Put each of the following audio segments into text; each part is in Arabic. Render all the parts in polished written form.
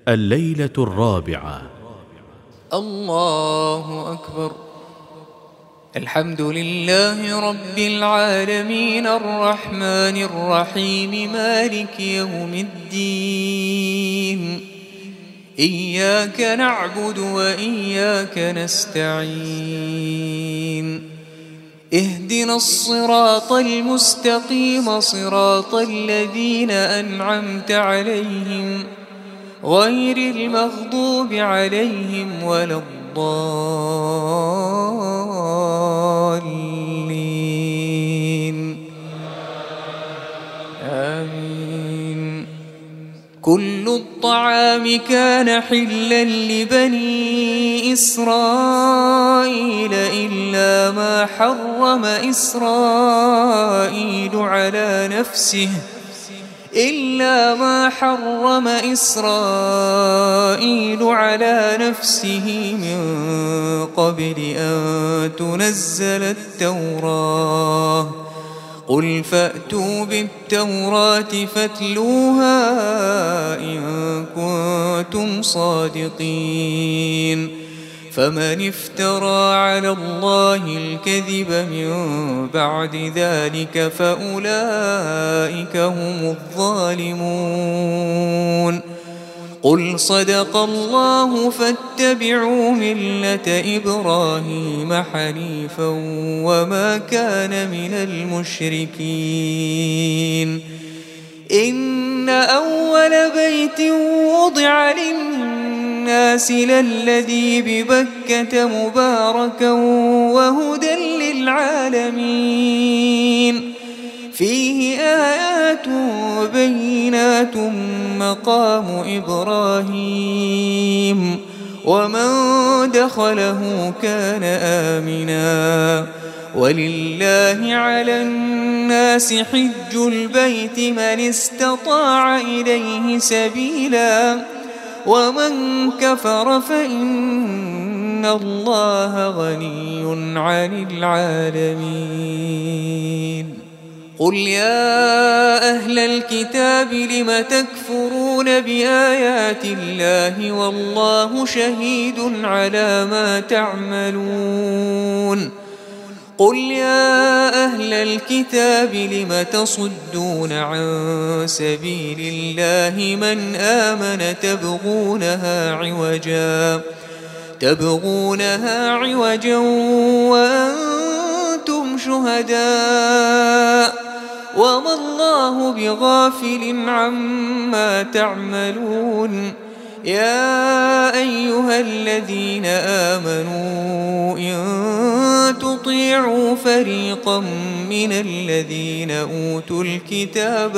الليلة الرابعة. الله أكبر. الحمد لله رب العالمين الرحمن الرحيم مالك يوم الدين. إياك نعبد وإياك نستعين. اهدنا الصراط المستقيم صراط الذين أنعمت عليهم غير المغضوب عليهم ولا الضالين. آمين. كل الطعام كان حلا لبني إسرائيل إلا ما حرم إسرائيل على نفسه من قبل أن تنزل التوراة. قل فأتوا بالتوراة فاتلوها إن كنتم صادقين. فمن افترى على الله الكذب من بعد ذلك فأولئك هم الظالمون. قل صدق الله فاتبعوا ملة إبراهيم حنيفا وما كان من المشركين. إن أول بيت وضع للناس للذي ببكة مباركا وهدى للعالمين. فيه آيات بينات مقام إبراهيم ومن دخله كان آمنا. ولله على الناس حج البيت من استطاع إليه سبيلا ومن كفر فإن الله غني عن العالمين. قل يا أهل الكتاب لم تكفرون بآيات الله والله شهيد على ما تعملون. قل يا أهل الكتاب لم تصدون عن سبيل الله من آمن تبغونها عوجا وأنتم شهداء وما الله بغافل عما تعملون. يا أيها الذين آمنوا إن تطيعوا فريقا من الذين أوتوا الكتاب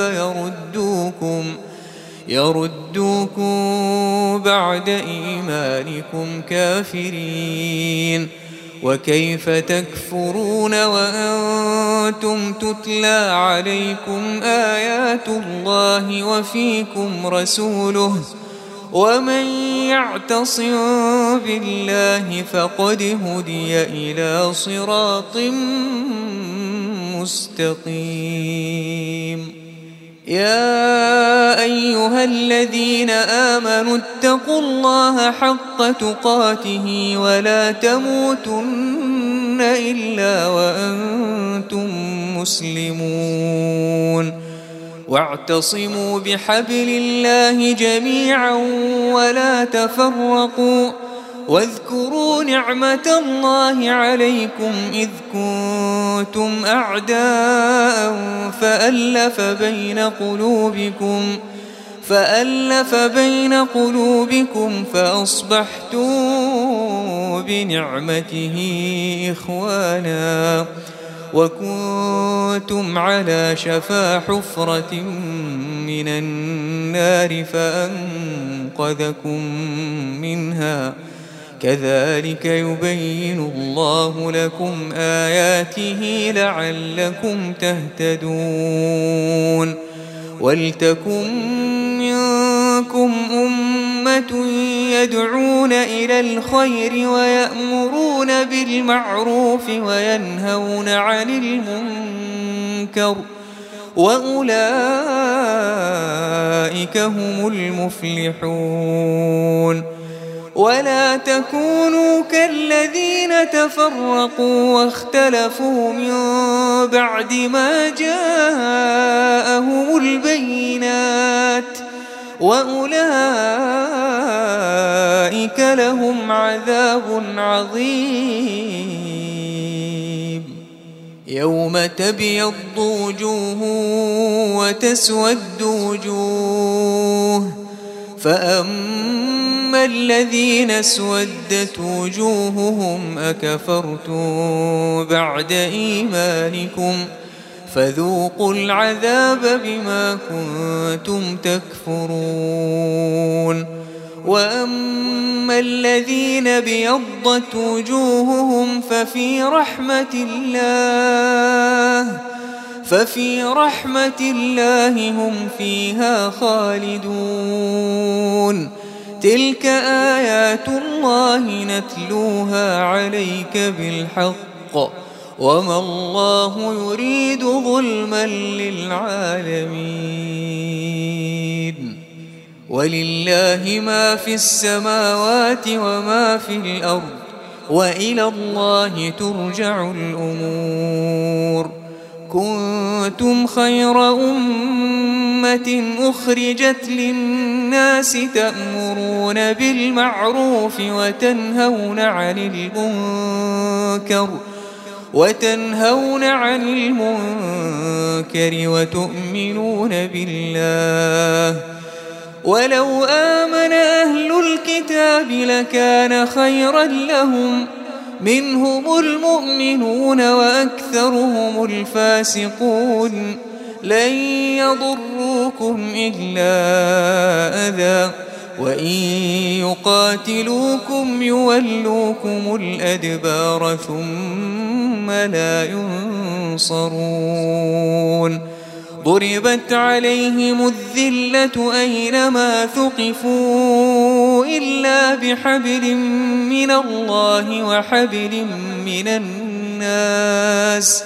يردوكم بعد إيمانكم كافرين. وكيف تكفرون وأنتم تتلى عليكم آيات الله وفيكم رسوله ومن يعتصم بالله فقد هدي إلى صراط مستقيم. يا أيها الذين آمنوا اتقوا الله حق تقاته ولا تموتن إلا وأنتم مسلمون. واعتصموا بحبل الله جميعا ولا تفرقوا. واذكروا نعمة الله عليكم إذ كنتم أعداء فألف بين قلوبكم فأصبحتم بنعمته إخوانا وكنتم على شفا حفرة من النار فأنقذكم منها. كذلك يبين الله لكم آياته لعلكم تهتدون. ولتكن منكم أمة يدعون إلى الخير ويأمرون بالمعروف وينهون عن المنكر وأولئك هم المفلحون. ولا تكونوا كالذين تفرقوا واختلفوا من بعد ما جاءهم البينات، وأولئك لهم عذاب عظيم. يوم تبيض وجوه وتسود وجوه، فأما الذين اسودت وجوههم أكفرتم بعد إيمانكم فذوقوا العذاب بما كنتم تكفرون. وأما الذين ابيضت وجوههم ففي رحمة الله هم فيها خالدون. تلك آيات الله نتلوها عليك بالحق، وما الله يريد ظلما للعالمين. ولله ما في السماوات وما في الأرض، وإلى الله ترجع الأمور. كنتم خير أمة أخرجت للناس تأمرون بالمعروف وتنهون عن المنكر وتؤمنون بالله. ولو آمن أهل الكتاب لكان خيرا لهم، منهم المؤمنون وأكثرهم الفاسقون. لن يضروكم إلا أذى، وإن يقاتلوكم يولوكم الأدبار ثم لا ينصرون. ضربت عليهم الذلة أينما ثقفوا إلا بحبل من الله وحبل من الناس،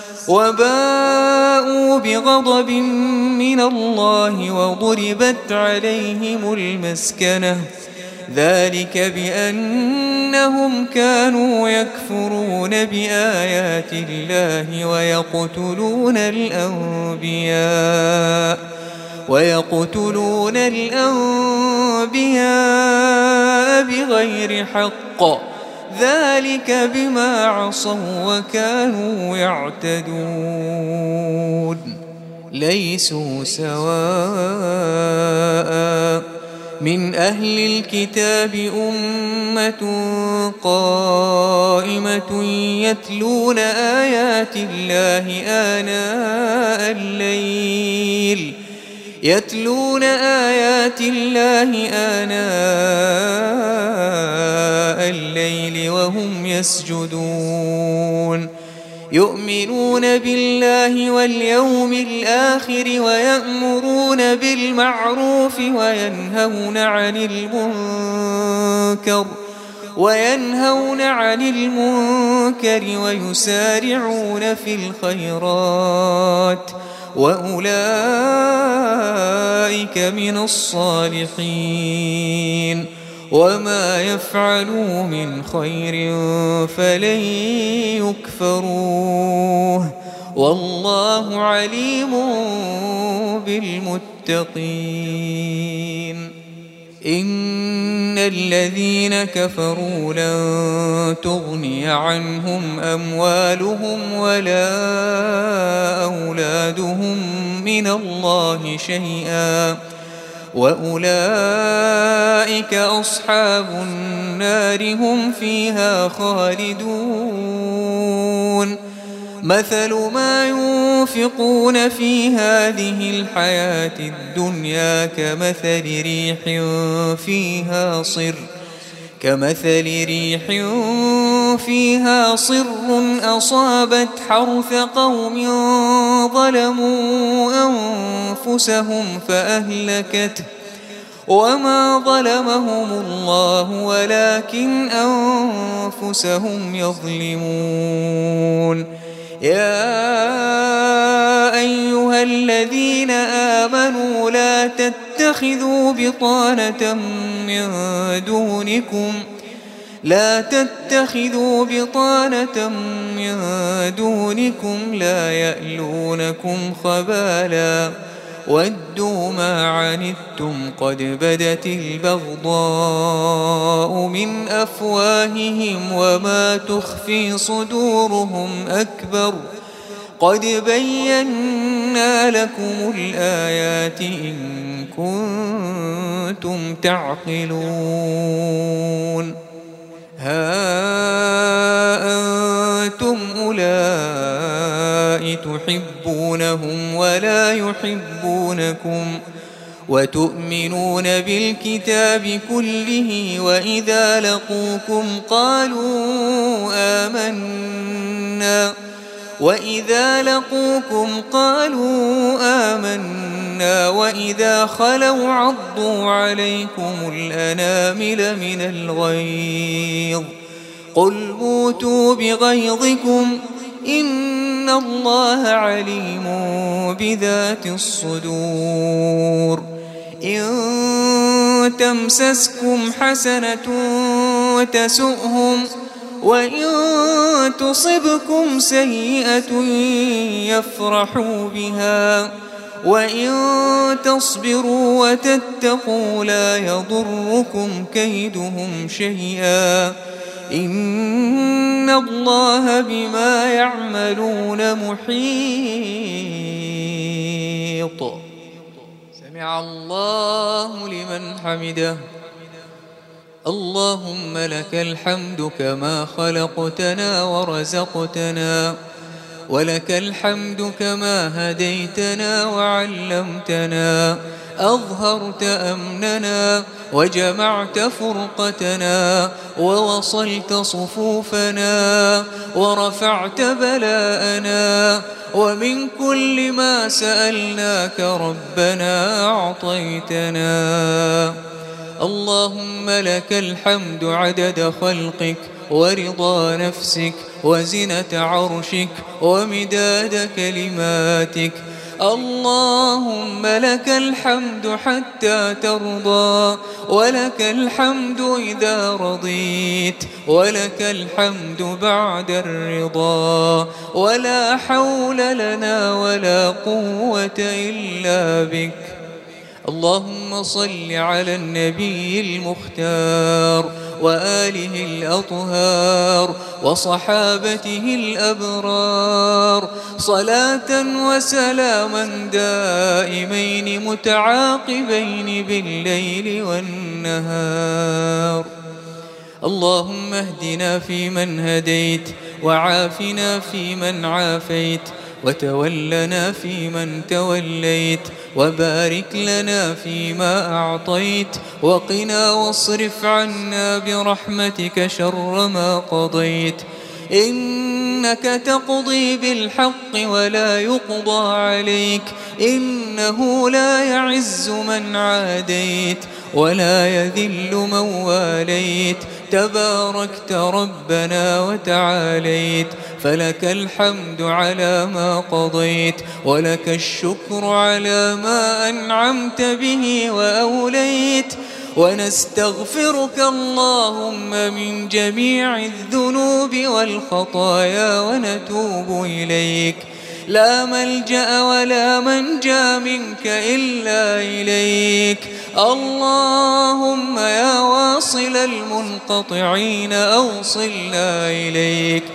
وباءوا بغضب من الله وضربت عليهم المسكنة، ذلك بأنهم كانوا يكفرون بآيات الله ويقتلون الأنبياء بغير حق، ذلك بما عصوا وكانوا يعتدون. ليسوا سواء، من أهل الكتاب أمة قائمة يتلون آيات الله آناء الليل وهم يسجدون، يؤمنون بالله واليوم الآخر ويأمرون بالمعروف وينهون عن المنكر ويسارعون في الخيرات، وأولئك من الصالحين. وما يفعلوا من خير فلن يكفروه، والله عليم بالمتقين. إن الذين كفروا لن تغني عنهم أموالهم ولا أولادهم من الله شيئا، وأولئك أصحاب النار هم فيها خالدون. مثل ما ينفقون في هذه الحياة الدنيا كمثل ريح فيها صر أصابت حرث قوم ظلموا أنفسهم فأهلكته، وما ظلمهم الله ولكن أنفسهم يظلمون. يا أيها الذين آمنوا لا تتخذوا بطانة من دونكم لا يألونكم خبالا ودوا ما عنتم قد بدت البغضاء من أفواههم وما تخفي صدورهم أكبر قد بينا لكم الآيات إن كنتم تعقلون ها أنتم أولئك تحبونهم ولا يحبونكم وتؤمنون بالكتاب كله وإذا لقوكم قالوا آمنا وإذا خلوا عضوا عليكم الأنامل من الغيظ قل موتوا بغيظكم إن الله عليم بذات الصدور إن تمسسكم حسنة تسؤهم وإن تصبكم سيئة يفرحوا بها وإن تصبروا وتتقوا لا يضركم كيدهم شيئا إن الله بما يعملون محيط. سمع الله لمن حمده. اللهم لك الحمد كما خلقتنا ورزقتنا ولك الحمد كما هديتنا وعلمتنا أظهرت أمننا وجمعت فرقتنا ووصلت صفوفنا ورفعت بلاءنا ومن كل ما سألناك ربنا أعطيتنا. اللهم لك الحمد عدد خلقك ورضا نفسك وزنة عرشك ومداد كلماتك. اللهم لك الحمد حتى ترضى ولك الحمد إذا رضيت ولك الحمد بعد الرضا ولا حول لنا ولا قوة إلا بك. اللهم صل على النبي المختار وآله الأطهار وصحابته الأبرار صلاة وسلاما دائمين متعاقبين بالليل والنهار. اللهم اهدنا فيمن هديت وعافنا فيمن عافيت وتولنا فيمن توليت وبارك لنا فيما أعطيت وقنا واصرف عنا برحمتك شر ما قضيت. إنك تقضي بالحق ولا يقضى عليك إنه لا يعز من عاديت ولا يذل من واليت تباركت ربنا وتعاليت. فلك الحمد على ما قضيت ولك الشكر على ما أنعمت به وأوليت. ونستغفرك اللهم من جميع الذنوب والخطايا ونتوب إليك. لا ملجأ ولا منجا منك إلا إليك. اللهم يا واصل المنقطعين أوصلنا إليك.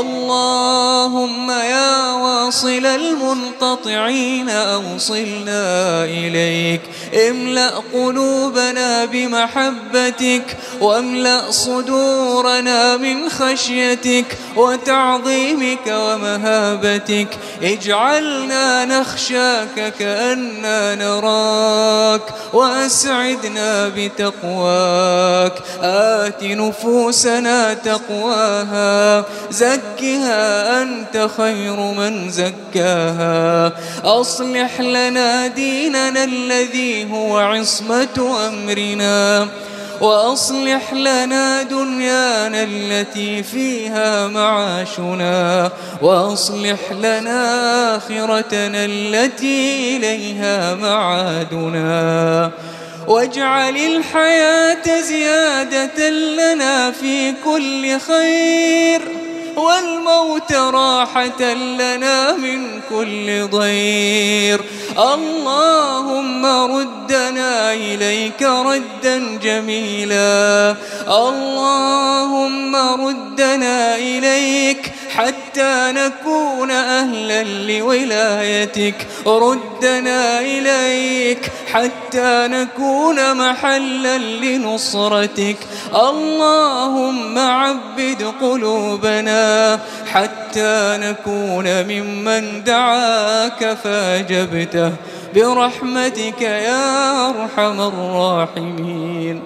اللهم يا واصل المنقطعين أوصلنا إليك. املأ قلوبنا بمحبتك واملأ صدورنا من خشيتك وتعظيمك ومهابتك. اجعلنا نخشاك كأننا نراك وأسعدنا بتقواك. آت نفوسنا تقواها زكها أنت خير من زكاها. أصلح لنا ديننا الذي هو عصمة أمرنا وأصلح لنا دنيانا التي فيها معاشنا، وأصلح لنا آخرتنا التي إليها معادنا، واجعل الحياة زيادة لنا في كل خير، والموت راحة لنا من كل ضير. اللهم ردنا إليك ردا جميلا، اللهم ردنا إليك حتى نكون أهلا لولايتك، ردنا إليك حتى نكون محلا لنصرتك. اللهم عبد قلوبنا حتى نكون ممن دعاك فأجبته برحمتك يا أرحم الراحمين.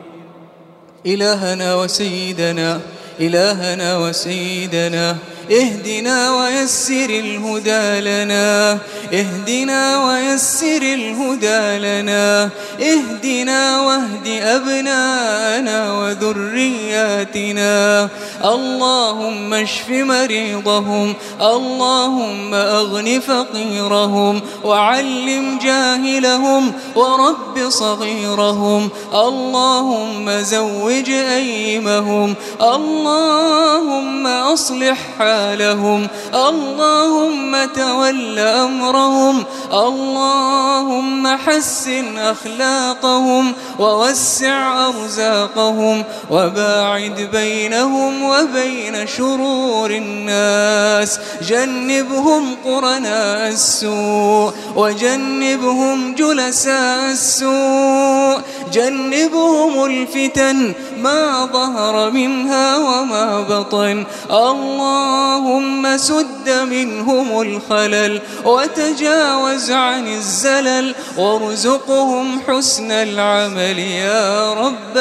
إلهنا وسيدنا، إلهنا وسيدنا، اهدنا ويسر الهدى لنا، اهدنا ويسر الهدى لنا، اهدنا واهد أبناءنا وذرياتنا. اللهم اشف مريضهم، اللهم أغن فقيرهم، وعلم جاهلهم، ورب صغيرهم. اللهم زوج أيمهم، اللهم أصلح حالهم، اللهم تول أمرهم، اللهم حسن أخلاقهم، ووسع أرزاقهم، وباعد بينهم وبين شرور الناس. جنبهم قرناء السوء، وجنبهم جلساء السوء، جنبهم الفتن ما ظهر منها وما بطن. اللهم سد منهم الخلل، وتجاوز عن الزلل، وارزقهم حسن العمل يا رب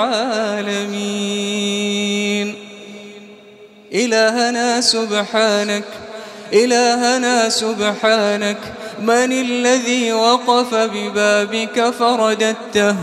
العالمين. إلهنا سبحانك، إلهنا سبحانك، من الذي وقف ببابك فرددته؟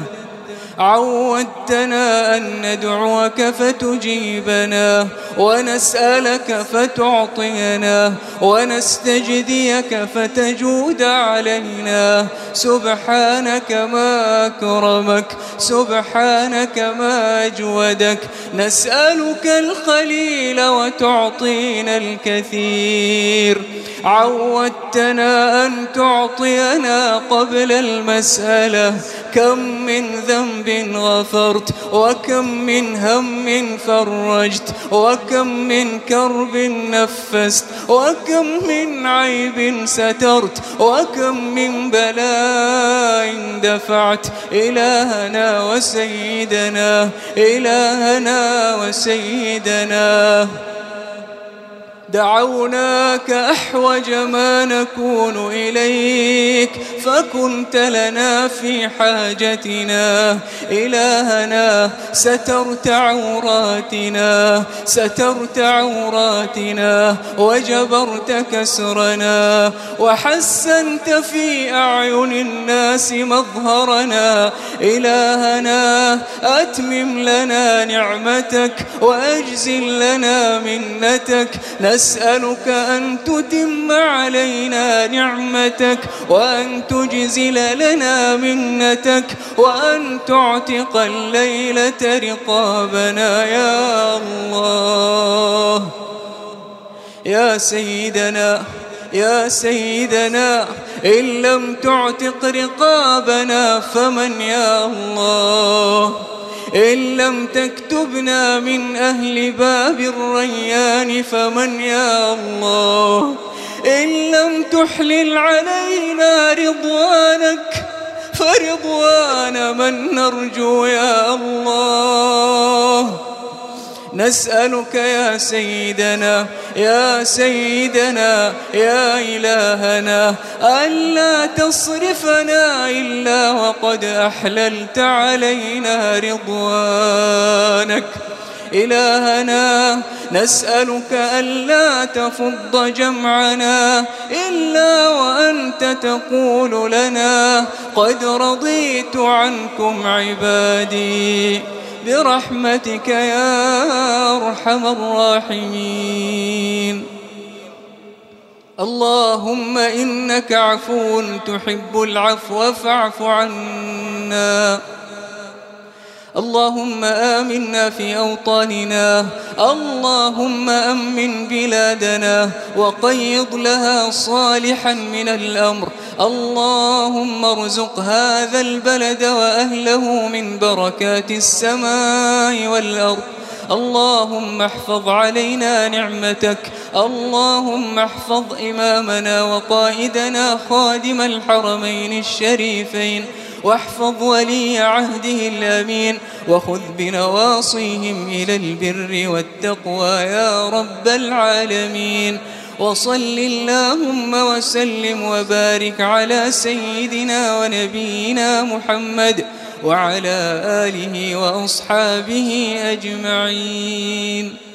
عودتنا أن ندعوك فتجيبنا، ونسألك فتعطينا، ونستجديك فتجود علينا. سبحانك ما أكرمك، سبحانك ما أجودك. نسألك الخليل وتعطينا الكثير. عودتنا أن تعطينا قبل المسألة. كم من ذنب غفرت، وكم من هم فرجت، وكم من كرب نفست، وكم من عيب سترت، وكم من بلاء دفعت. إلهنا وسيدنا، إلهنا وسيدنا، دعوناك أحوج ما نكون إليك، فكنت لنا في حاجتنا. إلهنا سترت عوراتنا، سترت عوراتنا، وجبرت كسرنا، وحسنت في أعين الناس مظهرنا. إلهنا أتمم لنا نعمتك، وأجزل لنا منتك. نسألك أن تتم علينا نعمتك، وأن تجزل لنا منتك، وأن تعتق الليلة رقابنا يا الله. يا سيدنا، يا سيدنا، إن لم تعتق رقابنا فمن يا الله؟ إن لم تكتبنا من أهل باب الريان فمن يا الله؟ إن لم تحلل علينا رضوانك فرضوان من نرجو يا الله. نسألك يا سيدنا، يا سيدنا، يا إلهنا، ألا تصرفنا إلا وقد أحللت علينا رضوانك. إلهنا نسألك ألا تفض جمعنا إلا وأنت تقول لنا قد رضيت عنكم عبادي برحمتك يا أرحم الراحمين. اللهم إنك عفو تحب العفو فاعف عنا. اللهم آمنا في أوطاننا. اللهم أمن بلادنا وقيض لها صالحا من الأمر. اللهم ارزق هذا البلد وأهله من بركات السماء والأرض. اللهم احفظ علينا نعمتك. اللهم احفظ إمامنا وقائدنا خادم الحرمين الشريفين، واحفظ ولي عهده الأمين، وخذ بنواصيهم إلى البر والتقوى يا رب العالمين. وصل اللهم وسلم وبارك على سيدنا ونبينا محمد وعلى آله وأصحابه أجمعين.